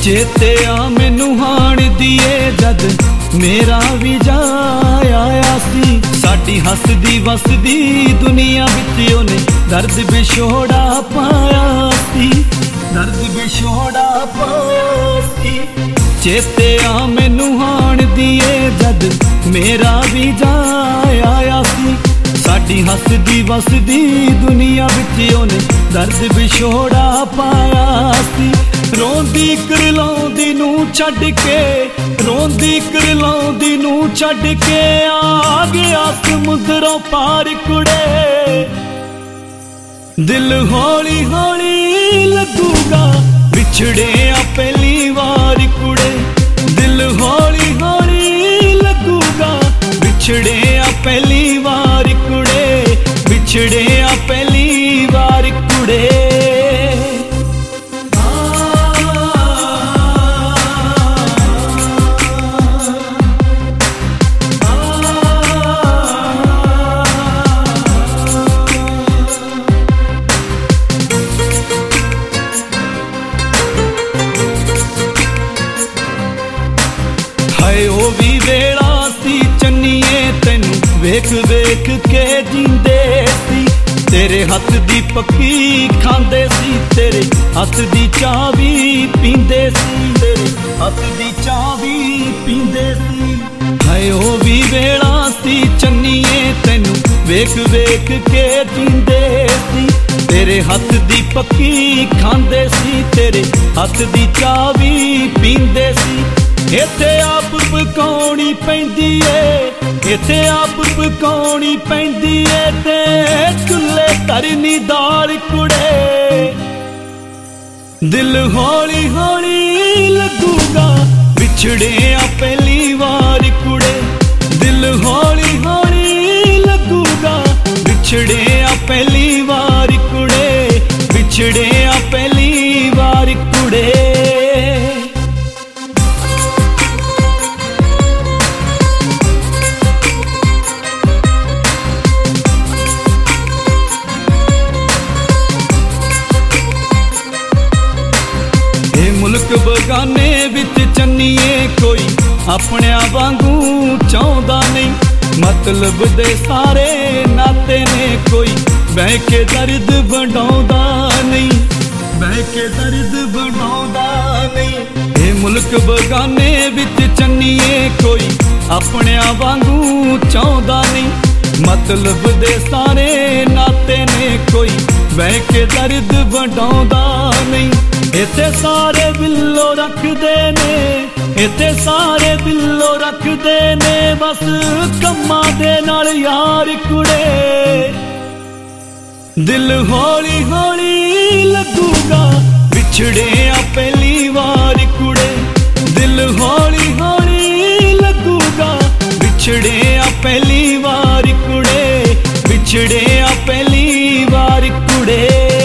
चेते आ मैनू हाण दिए जद मेरा भी जा आया सी। साडी हसदी वसदी दुनिया विच ओने दर्द विछोड़ा पाया सी, दर्द विछोड़ा पाया सी। चेते आ मैनू हाण दिए जद मेरा भी जा आया सी। साडी हसदी वसदी दुनिया विच ओने दर्द विछोड़ा पाया सी। रोंदी करलाउंदी नू छड्ड के, रोंदी करलाउंदी नू छड्ड के आ गया समुद्रों पार कुड़े। दिल हौली हौली लगूगा विछड़े आ पहली बार कुड़े। दिल हौली हौली लगूगा विछड़े आ पहली बार कुड़े, विछड़े आ पहली बार कुड़े। हाय ओ भी वेला सी चन्नीए तैनू वेख वेख के जींदे सी। तेरे हथ दी पक्की खांदे सी, तेरे हथ दी चाह भी पींदे सी, तेरे हथ दी चाह भी पींदे सी। हाय ओ भी वेला सी चन्नीए तैनू वेख वेख के जींदे सी। तेरे हथ दी पक्की खांदे सी, तेरे हथ दी चाह भी पींदे सी। इत्थे आप पकाउणी पैंदी ए, इत्थे आप पकाउणी पैंदी ए ते चुल्हे धरनी दाल कुड़े। दिल हौली हौली लगूगा विछड़े आ पहली बार कुड़े। दिल हौली हौली लगूगा विछड़े आ पहली बार कुड़े, विछड़े आ पहली बार कुड़े। मुल्क बगाने विच चन्नीए कोई अपने वांगू चाहुंदा नहीं। मतलब दे सारे नाते ने कोई बह के दर्द वंडाउंदा नहीं, बह के दर्द वंडाउंदा नहीं। ये मुल्क बगाने विच चन्नीए कोई अपने वांगू चाहुंदा नहीं। मतलब दे सारे नाते ने कोई बह के दर्द वंडाउंदा नहीं। इत्थे सारे बिल्लो रखदे ने, इत्थे सारे बिल्लो रखदे ने बस कम्मा दे नाल यार कुड़े। दिल हौली हौली लगूगा विछड़े आ पहली बार कुड़े। दिल हौली हौली लगूगा विछड़े आ पहली बार कुड़े, विछड़े आ पहली बार कुड़े।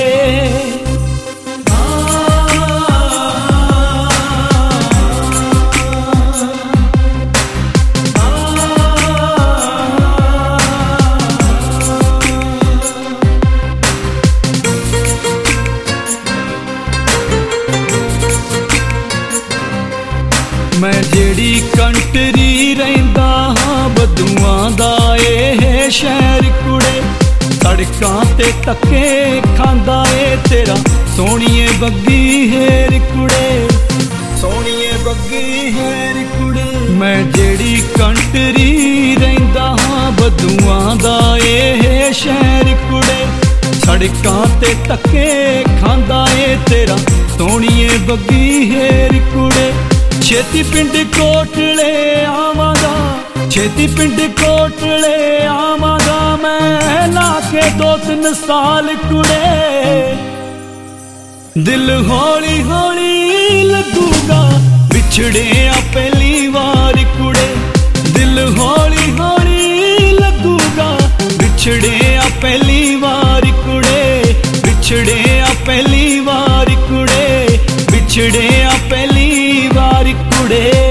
मैं जेड़ी कंटरी रहिंदा हां बदूआं दा ए शहर कुड़े। सड़कां ते धक्के खांदा ए तेरा सोहणीए बग्गी हेर कुड़े, सोहणीए बग्गी हेर कुड़े। मैं जेड़ी कंटरी रहिंदा हां बदूआं दा ए शहर कुड़े। सड़कां ते धक्के खांदा ए तेरा सोहणीए बग्गी हेर कुड़े। छेती पिंड कोटले आवांगा, छेती पिंड कोटले आवांगा मैं ला के 2-3 साल कुड़े। दिल हौली हौली लगूगा विछड़े आ पहली बार कुड़े। दिल हौली हौली लगूगा विछड़े आ पहली बार कुड़े, विछड़े आ पहली बार कुड़े, विछड़े आ पहली बार कुड़े।